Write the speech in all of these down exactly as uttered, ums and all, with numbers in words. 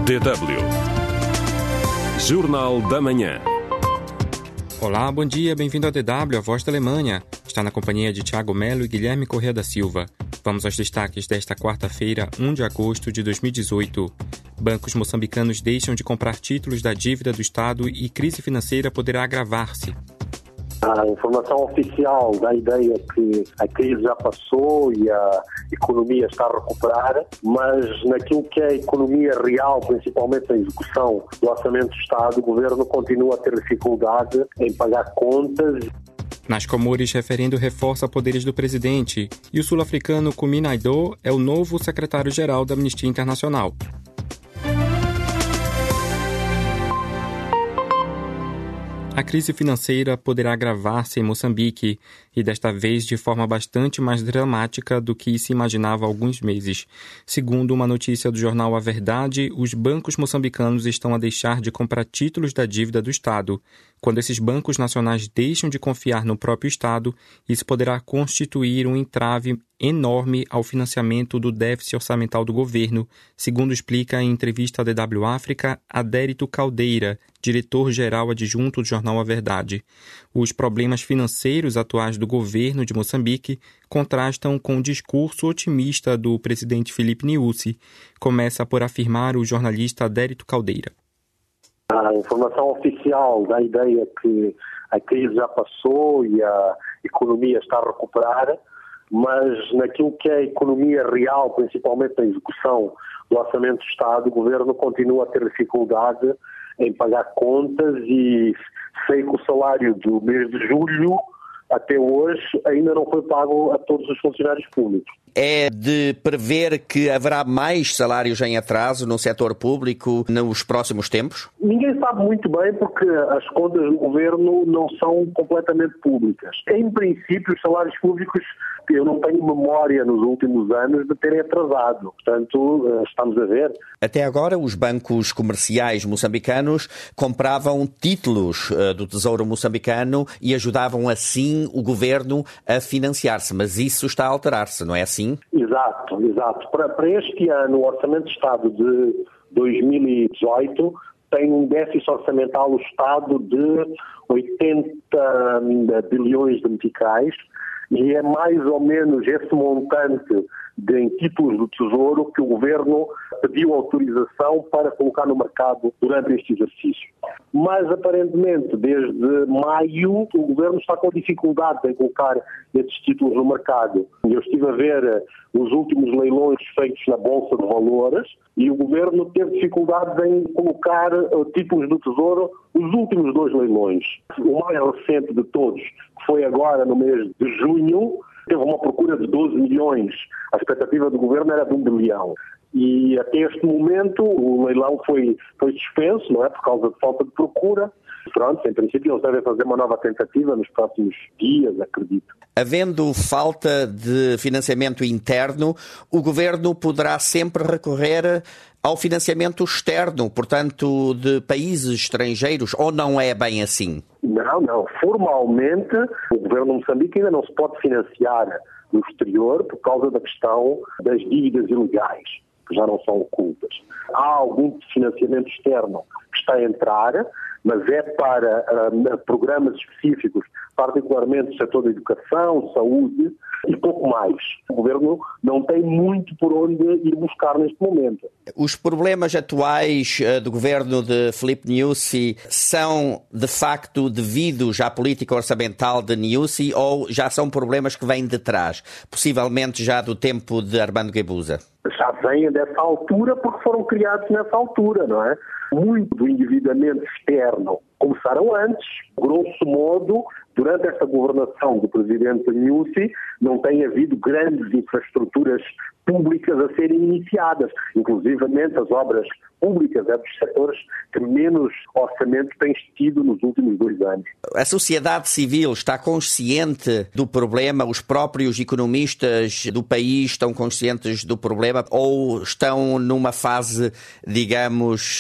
D W Jornal da Manhã. Olá, bom dia, bem-vindo ao D W, a voz da Alemanha. Está na companhia de Thiago Melo e Guilherme Corrêa da Silva. Vamos aos destaques desta quarta-feira, primeiro de agosto de dois mil e dezoito. Bancos moçambicanos deixam de comprar títulos da dívida do Estado e crise financeira poderá agravar-se. A informação oficial da ideia que a crise já passou e a economia está a recuperar, mas naquilo que é a economia real, principalmente a execução do orçamento do Estado, o Governo continua a ter dificuldade em pagar contas. Nas Comores, referendo reforça poderes do presidente e o sul-africano Kumi Naidoo é o novo secretário-geral da Amnistia Internacional. A crise financeira poderá agravar-se em Moçambique e desta vez de forma bastante mais dramática do que se imaginava há alguns meses. Segundo uma notícia do jornal A Verdade, os bancos moçambicanos estão a deixar de comprar títulos da dívida do Estado. Quando esses bancos nacionais deixam de confiar no próprio Estado, isso poderá constituir um entrave enorme ao financiamento do déficit orçamental do governo, segundo explica em entrevista à D W África Adérito Caldeira, diretor-geral adjunto do jornal A Verdade. Os problemas financeiros atuais do governo de Moçambique contrastam com o discurso otimista do presidente Filipe Nyusi, começa por afirmar o jornalista Adérito Caldeira. A informação oficial da ideia que a crise já passou e a economia está a recuperar, mas naquilo que é a economia real, principalmente a execução do orçamento do Estado, o Governo continua a ter dificuldade em pagar contas e sei que o salário do mês de julho até hoje ainda não foi pago a todos os funcionários públicos. É de prever que haverá mais salários em atraso no setor público nos próximos tempos? Ninguém sabe muito bem porque as contas do Governo não são completamente públicas. Em princípio, os salários públicos, eu não tenho memória nos últimos anos de terem atrasado. Portanto, estamos a ver. Até agora, os bancos comerciais moçambicanos compravam títulos do Tesouro moçambicano e ajudavam assim o Governo a financiar-se. Mas isso está a alterar-se, não é assim? Exato, exato. Para, para este ano, o Orçamento de Estado de dois mil e dezoito tem um déficit orçamental do Estado de oitenta bilhões de meticais e é mais ou menos esse montante de, em títulos do Tesouro que o Governo pediu autorização para colocar no mercado durante este exercício. Mas, aparentemente, desde maio, o Governo está com dificuldade em colocar esses títulos no mercado. Eu estive a ver os últimos leilões feitos na Bolsa de Valores e o Governo teve dificuldade em colocar títulos do Tesouro nos últimos dois leilões. O mais recente de todos, que foi agora no mês de junho, teve uma procura de doze milhões. A expectativa do Governo era de um bilhão. E até este momento o leilão foi, foi suspenso, não é? Por causa de falta de procura. Pronto, em princípio eles devem fazer uma nova tentativa nos próximos dias, acredito. Havendo falta de financiamento interno, o Governo poderá sempre recorrer ao financiamento externo, portanto, de países estrangeiros, ou não é bem assim? Não, não. Formalmente, o Governo de Moçambique ainda não se pode financiar no exterior por causa da questão das dívidas ilegais, que já não são ocultas. Há algum financiamento externo que está a entrar, mas é para uh, programas específicos, particularmente no setor da educação, saúde e pouco mais. O Governo não tem muito por onde ir buscar neste momento. Os problemas atuais uh, do Governo de Filipe Nyusi são, de facto, devidos à política orçamental de Nyusi ou já são problemas que vêm de trás, possivelmente já do tempo de Armando Guebuza? Já vêm dessa altura porque foram criados nessa altura, não é? Muito do endividamento externo começaram antes. Grosso modo, durante esta governação do presidente Nyusi, não tem havido grandes infraestruturas públicas a serem iniciadas. Inclusivamente as obras públicas é dos setores que menos orçamento têm tido nos últimos dois anos. A sociedade civil está consciente do problema? Os próprios economistas do país estão conscientes do problema ou estão numa fase, digamos,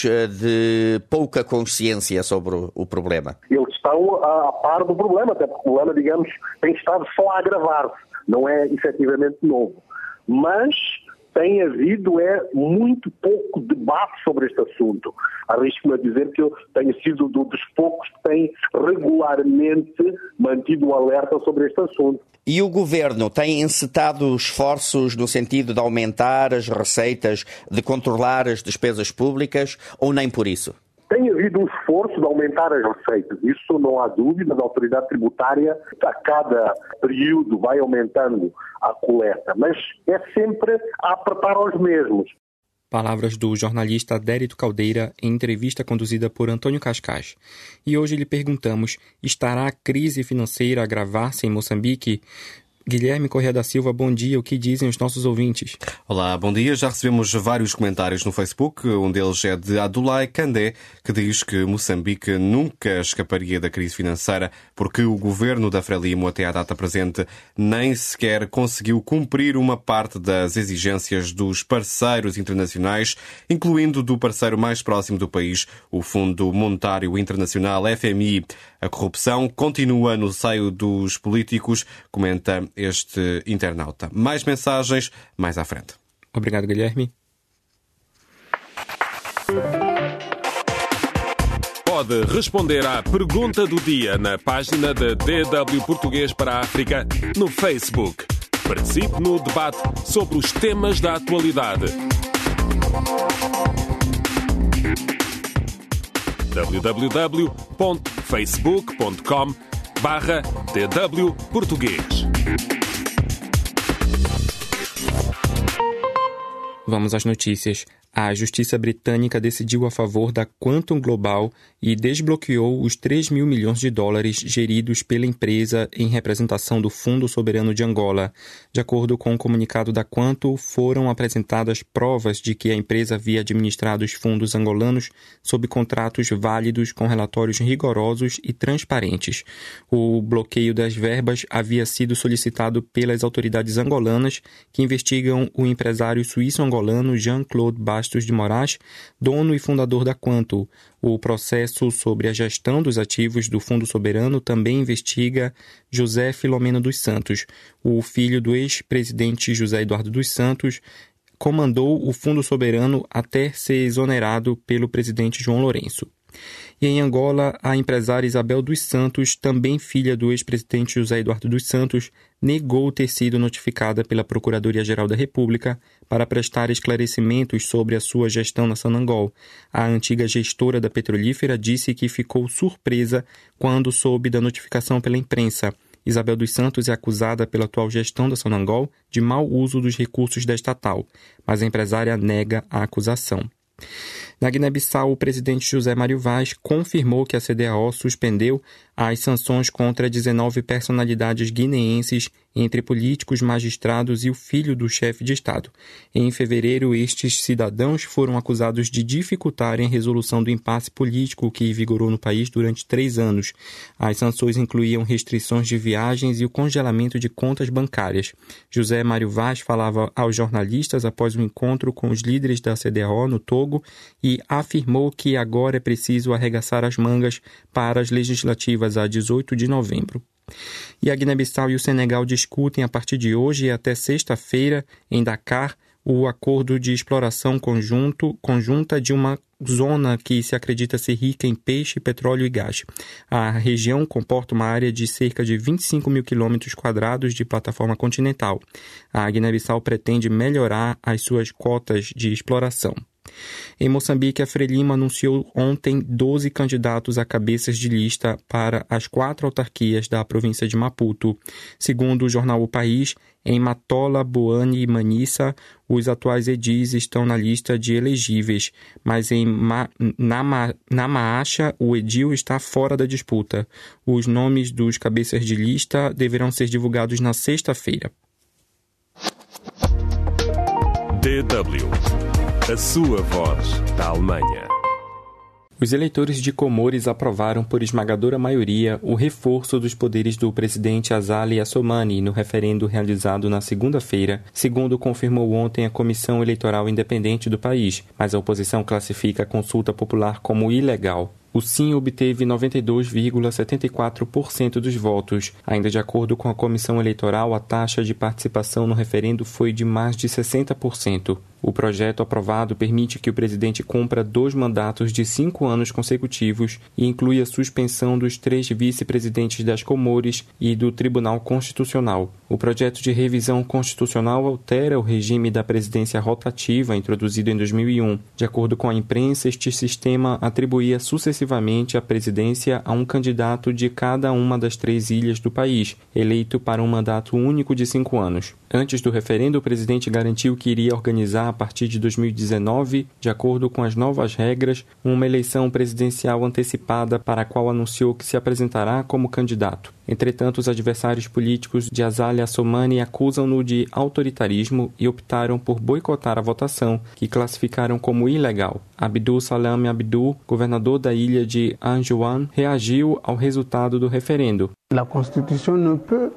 de pouca consciência sobre o problema? Eles estão a, a par do problema, até porque o problema, digamos, tem estado só a agravar-se. Não é efetivamente novo. Mas tem havido é muito pouco debate sobre este assunto. Arrisco-me a dizer que eu tenho sido um dos poucos que tem regularmente mantido um alerta sobre este assunto. E o Governo tem encetado esforços no sentido de aumentar as receitas, de controlar as despesas públicas, ou nem por isso? Tem havido um esforço de aumentar as receitas, isso não há dúvida. A autoridade tributária a cada período vai aumentando a coleta, mas é sempre a apertar aos mesmos. Palavras do jornalista Adérito Caldeira em entrevista conduzida por Antônio Cascais. E hoje lhe perguntamos, estará a crise financeira a agravar-se em Moçambique? Guilherme Corrêa da Silva, bom dia. O que dizem os nossos ouvintes? Olá, bom dia. Já recebemos vários comentários no Facebook. Um deles é de Adulai Candé, que diz que Moçambique nunca escaparia da crise financeira porque o governo da Frelimo, até à data presente, nem sequer conseguiu cumprir uma parte das exigências dos parceiros internacionais, incluindo do parceiro mais próximo do país, o Fundo Monetário Internacional, F M I. A corrupção continua no seio dos políticos, comenta este internauta. Mais mensagens mais à frente. Obrigado, Guilherme. Pode responder à pergunta do dia na página da D W Português para a África no Facebook. Participe no debate sobre os temas da atualidade. w w w ponto facebook ponto com barra D W Português. Vamos às notícias. A Justiça Britânica decidiu a favor da Quantum Global e desbloqueou os três mil milhões de dólares geridos pela empresa em representação do Fundo Soberano de Angola. De acordo com o comunicado da Quantum, foram apresentadas provas de que a empresa havia administrado os fundos angolanos sob contratos válidos com relatórios rigorosos e transparentes. O bloqueio das verbas havia sido solicitado pelas autoridades angolanas, que investigam o empresário suíço-angolano Jean-Claude Bastos de Moraes, dono e fundador da Quantum. O processo sobre a gestão dos ativos do Fundo Soberano também investiga José Filomeno dos Santos. O filho do ex-presidente José Eduardo dos Santos comandou o Fundo Soberano até ser exonerado pelo presidente João Lourenço. E em Angola, a empresária Isabel dos Santos, também filha do ex-presidente José Eduardo dos Santos, negou ter sido notificada pela Procuradoria-Geral da República para prestar esclarecimentos sobre a sua gestão na Sonangol. A antiga gestora da petrolífera disse que ficou surpresa quando soube da notificação pela imprensa. Isabel dos Santos é acusada pela atual gestão da Sonangol de mau uso dos recursos da estatal, mas a empresária nega a acusação. Na Guiné-Bissau, o presidente José Mário Vaz confirmou que a C D A O suspendeu as sanções contra dezenove personalidades guineenses, entre políticos, magistrados e o filho do chefe de Estado. Em fevereiro, estes cidadãos foram acusados de dificultarem a resolução do impasse político que vigorou no país durante três anos. As sanções incluíam restrições de viagens e o congelamento de contas bancárias. José Mário Vaz falava aos jornalistas após um encontro com os líderes da C D A O no Togo e afirmou que agora é preciso arregaçar as mangas para as legislativas a dezoito de novembro. E a Guiné-Bissau e o Senegal discutem a partir de hoje e até sexta-feira, em Dakar, o acordo de exploração conjunto, conjunta de uma zona que se acredita ser rica em peixe, petróleo e gás. A região comporta uma área de cerca de vinte e cinco mil quilômetros quadrados de plataforma continental. A Guiné-Bissau pretende melhorar as suas cotas de exploração. Em Moçambique, a Frelimo anunciou ontem doze candidatos a cabeças de lista para as quatro autarquias da província de Maputo. Segundo o jornal O País, em Matola, Boane e Manissa, os atuais edis estão na lista de elegíveis, mas em Ma- na, na Maacha, o edil está fora da disputa. Os nomes dos cabeças de lista deverão ser divulgados na sexta-feira. D W, a sua voz da Alemanha. Os eleitores de Comores aprovaram por esmagadora maioria o reforço dos poderes do presidente Azali Assoumani no referendo realizado na segunda-feira, segundo confirmou ontem a Comissão Eleitoral Independente do país, mas a oposição classifica a consulta popular como ilegal. O sim obteve noventa e dois vírgula setenta e quatro por cento dos votos. Ainda de acordo com a comissão eleitoral, a taxa de participação no referendo foi de mais de sessenta por cento. O projeto aprovado permite que o presidente cumpra dois mandatos de cinco anos consecutivos e inclui a suspensão dos três vice-presidentes das Comores e do Tribunal Constitucional. O projeto de revisão constitucional altera o regime da presidência rotativa introduzido em dois mil e um. De acordo com a imprensa, este sistema atribuía sucessivamente a presidência a um candidato de cada uma das três ilhas do país, eleito para um mandato único de cinco anos. Antes do referendo, o presidente garantiu que iria organizar a partir de dois mil e dezenove, de acordo com as novas regras, uma eleição presidencial antecipada para a qual anunciou que se apresentará como candidato. Entretanto, os adversários políticos de Azali Assoumani acusam-no de autoritarismo e optaram por boicotar a votação, que classificaram como ilegal. Abdul Salam Abdul, governador da ilha de Anjouan, reagiu ao resultado do referendo. A Constituição não pode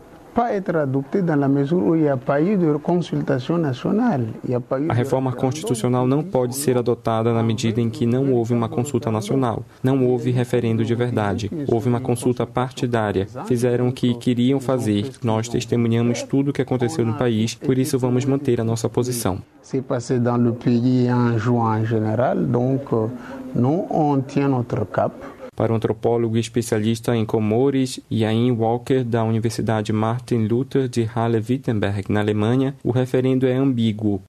A reforma constitucional não pode ser adotada na medida em que não houve uma consulta nacional, não houve referendo de verdade, houve uma consulta partidária. Fizeram o que queriam fazer. Nós testemunhamos tudo o que aconteceu no país, por isso vamos manter a nossa posição. C'est passé dans le pays en juin en général, donc nous on tient notre cap. Para o antropólogo e especialista em Comores, Ian Walker, da Universidade Martin Luther de Halle-Wittenberg, na Alemanha, o referendo é ambíguo.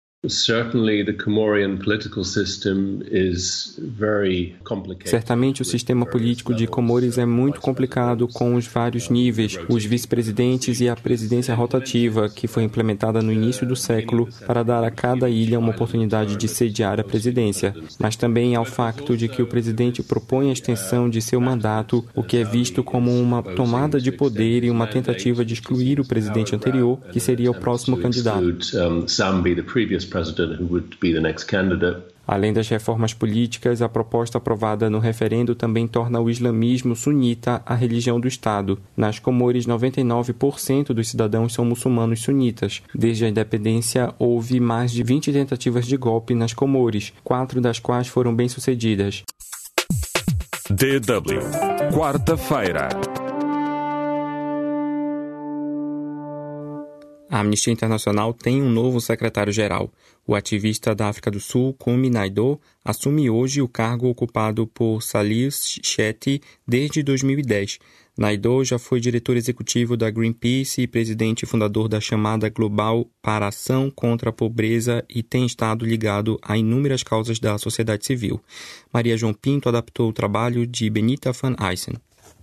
Certamente o sistema político de Comores é muito complicado com os vários níveis, os vice-presidentes e a presidência rotativa, que foi implementada no início do século para dar a cada ilha uma oportunidade de sediar a presidência. Mas também há o facto de que o presidente propõe a extensão de seu mandato, o que é visto como uma tomada de poder e uma tentativa de excluir o presidente anterior, que seria o próximo candidato. Além das reformas políticas, a proposta aprovada no referendo também torna o islamismo sunita a religião do Estado. Nas Comores, noventa e nove por cento dos cidadãos são muçulmanos sunitas. Desde a independência, houve mais de vinte tentativas de golpe nas Comores, quatro das quais foram bem-sucedidas. D W, quarta-feira. A Amnistia Internacional tem um novo secretário-geral. O ativista da África do Sul, Kumi Naidoo, assume hoje o cargo ocupado por Salih Shetty desde dois mil e dez. Naidoo já foi diretor executivo da Greenpeace e presidente e fundador da chamada Global para a Ação contra a Pobreza e tem estado ligado a inúmeras causas da sociedade civil. Maria João Pinto adaptou o trabalho de Benita van Aysen.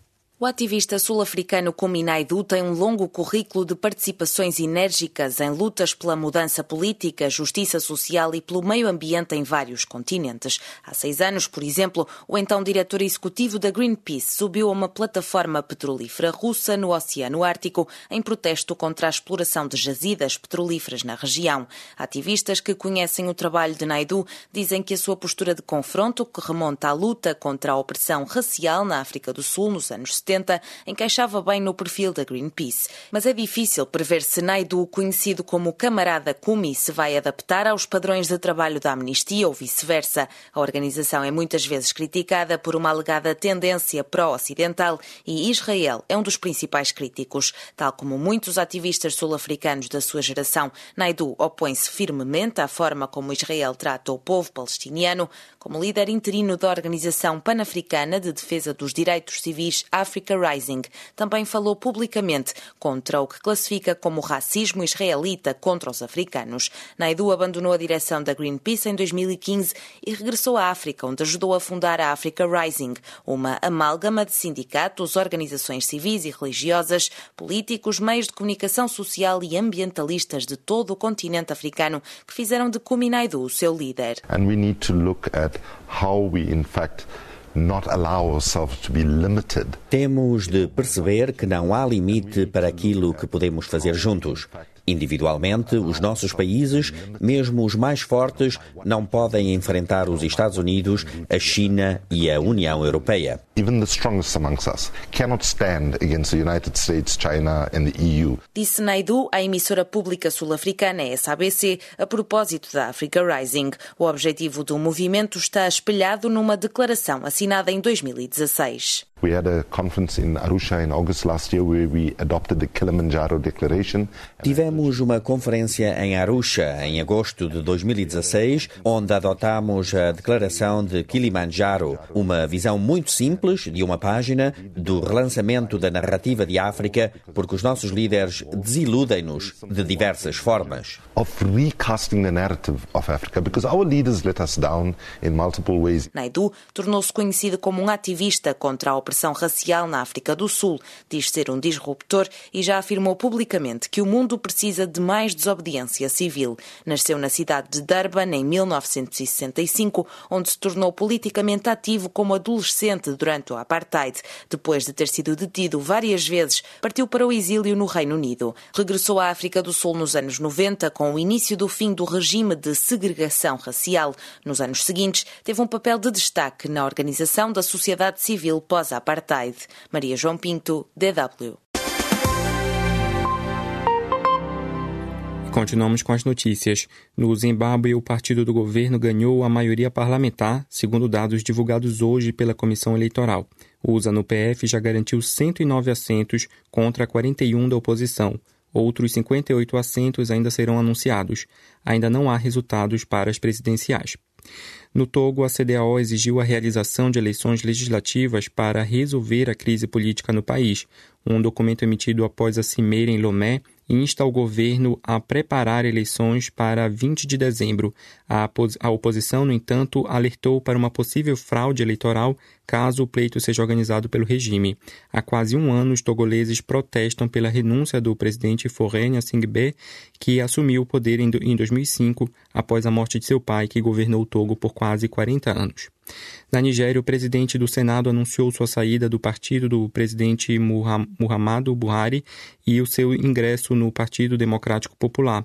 O ativista sul-africano Kumi Naidoo tem um longo currículo de participações enérgicas em lutas pela mudança política, justiça social e pelo meio ambiente em vários continentes. Há seis anos, por exemplo, o então diretor executivo da Greenpeace subiu a uma plataforma petrolífera russa no Oceano Ártico em protesto contra a exploração de jazidas petrolíferas na região. Ativistas que conhecem o trabalho de Naidoo dizem que a sua postura de confronto, que remonta à luta contra a opressão racial na África do Sul nos anos setenta, encaixava bem no perfil da Greenpeace. Mas é difícil prever se Naidoo, conhecido como camarada Kumi, se vai adaptar aos padrões de trabalho da Amnistia ou vice-versa. A organização é muitas vezes criticada por uma alegada tendência pró-ocidental e Israel é um dos principais críticos. Tal como muitos ativistas sul-africanos da sua geração, Naidoo opõe-se firmemente à forma como Israel trata o povo palestiniano. Como líder interino da Organização Pan-Africana de Defesa dos Direitos Civis, Africa Rising, também falou publicamente contra o que classifica como racismo israelita contra os africanos. Naidoo abandonou a direção da Greenpeace em dois mil e quinze e regressou à África, onde ajudou a fundar a Africa Rising, uma amálgama de sindicatos, organizações civis e religiosas, políticos, meios de comunicação social e ambientalistas de todo o continente africano que fizeram de Kumi Naidoo o seu líder. And we need to look at how we, in fact, not allow ourselves to be limited. Temos de perceber que não há limite para aquilo que podemos fazer juntos. Individualmente, os nossos países, mesmo os mais fortes, não podem enfrentar os Estados Unidos, a China e a União Europeia. Even the strongest amongst us cannot stand against the United States, China and the E U. Disse Naidu à emissora pública sul-africana S A B C a propósito da Africa Rising. O objetivo do movimento está espelhado numa declaração assinada em dois mil e dezasseis. We had a conference in Arusha in August last year where we adopted the Kilimanjaro Declaration. Tivemos uma conferência em Arusha em agosto de dois mil e dezasseis, onde adotamos a Declaração de Kilimanjaro, uma visão muito simples de uma página do relançamento da narrativa de África, porque os nossos líderes desiludem-nos de diversas formas. Of recasting the narrative of Africa, because our leaders let us down in multiple ways. Naidu tornou-se conhecido como um ativista contra a opressão racial na África do Sul, diz ser um disruptor e já afirmou publicamente que o mundo precisa de mais desobediência civil. Nasceu na cidade de Durban em mil novecentos e sessenta e cinco, onde se tornou politicamente ativo como adolescente durante o Apartheid. Depois de ter sido detido várias vezes, partiu para o exílio no Reino Unido. Regressou à África do Sul nos anos noventa, com o início do fim do regime de segregação racial. Nos anos seguintes, teve um papel de destaque na organização da sociedade civil pós-Apartheid. Maria João Pinto, D W. Continuamos com as notícias. No Zimbábue, o partido do governo ganhou a maioria parlamentar, segundo dados divulgados hoje pela Comissão Eleitoral. O ZANU-P F já garantiu cento e nove assentos contra quarenta e um da oposição. Outros cinquenta e oito assentos ainda serão anunciados. Ainda não há resultados para as presidenciais. No Togo, a C D A O exigiu a realização de eleições legislativas para resolver a crise política no país. Um documento emitido após a cimeira em Lomé insta o governo a preparar eleições para vinte de dezembro. A, opos- a oposição, no entanto, alertou para uma possível fraude eleitoral caso o pleito seja organizado pelo regime. Há quase um ano, os togoleses protestam pela renúncia do presidente Faure Gnassingbe, que assumiu o poder em, do- em dois mil e cinco, após a morte de seu pai, que governou o Togo por quase quarenta anos. Na Nigéria, o presidente do Senado anunciou sua saída do partido do presidente Muhammadu Buhari e o seu ingresso no Partido Democrático Popular.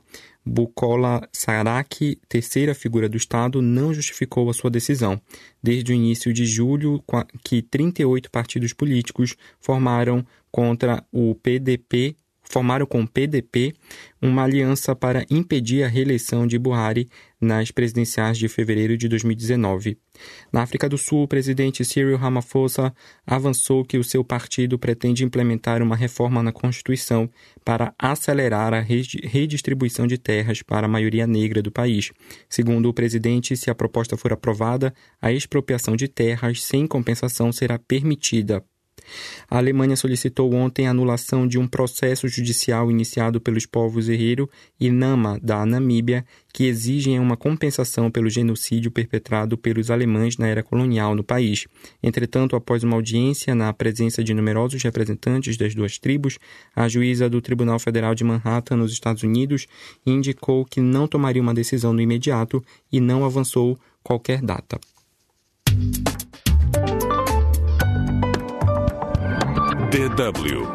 Bukola Saraki, terceira figura do Estado, não justificou a sua decisão. Desde o início de julho, que trinta e oito partidos políticos formaram contra o P D P, formaram com o P D P uma aliança para impedir a reeleição de Buhari nas presidenciais de fevereiro de dois mil e dezenove. Na África do Sul, o presidente Cyril Ramaphosa avançou que o seu partido pretende implementar uma reforma na Constituição para acelerar a redistribuição de terras para a maioria negra do país. Segundo o presidente, se a proposta for aprovada, a expropriação de terras sem compensação será permitida. A Alemanha solicitou ontem a anulação de um processo judicial iniciado pelos povos Herero e Nama, da Namíbia, que exigem uma compensação pelo genocídio perpetrado pelos alemães na era colonial no país. Entretanto, após uma audiência na presença de numerosos representantes das duas tribos, a juíza do Tribunal Federal de Manhattan, nos Estados Unidos, indicou que não tomaria uma decisão no imediato e não avançou qualquer data. D W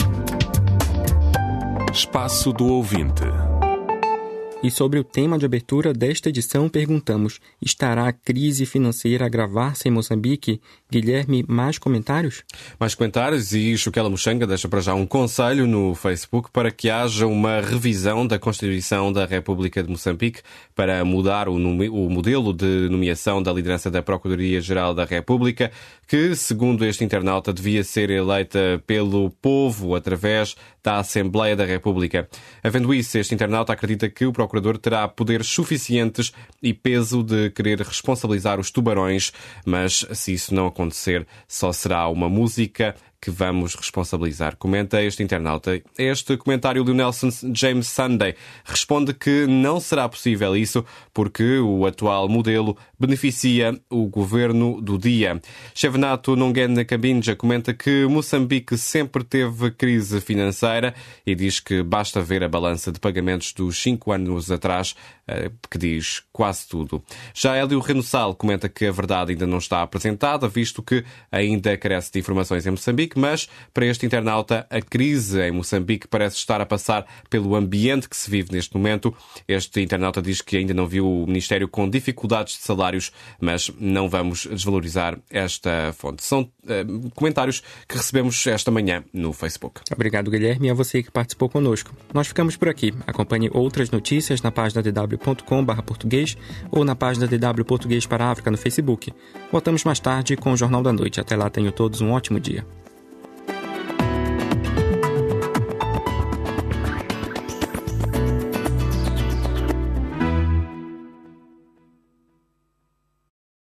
Espaço do Ouvinte. E sobre o tema de abertura desta edição, perguntamos: estará a crise financeira a agravar-se em Moçambique? Guilherme, mais comentários? Mais comentários, e Chuquela Muxanga deixa para já um conselho no Facebook para que haja uma revisão da Constituição da República de Moçambique para mudar o, o modelo de nomeação da liderança da Procuradoria-Geral da República, que, segundo este internauta, devia ser eleita pelo povo através da Assembleia da República. Havendo isso, este internauta acredita que o Procurador terá poderes suficientes e peso de querer responsabilizar os tubarões, mas se isso não acontecer, só será uma música que vamos responsabilizar. Comenta este internauta. Este comentário do Nelson James Sunday responde que não será possível isso porque o atual modelo beneficia o governo do dia. Chevenato Nongene Kabinja comenta que Moçambique sempre teve crise financeira e diz que basta ver a balança de pagamentos dos cinco anos atrás que diz quase tudo. Já Hélio Renossal comenta que a verdade ainda não está apresentada, visto que ainda carece de informações em Moçambique, mas para este internauta a crise em Moçambique parece estar a passar pelo ambiente que se vive neste momento. Este internauta diz que ainda não viu o Ministério com dificuldades de salários, mas não vamos desvalorizar esta fonte. São uh, comentários que recebemos esta manhã no Facebook. Obrigado, Guilherme, e a você que participou conosco. Nós ficamos por aqui. Acompanhe outras notícias na página d w ponto com barra português ou na página D W Português para a África no Facebook. Voltamos mais tarde com o Jornal da Noite. Até lá, tenham todos um ótimo dia.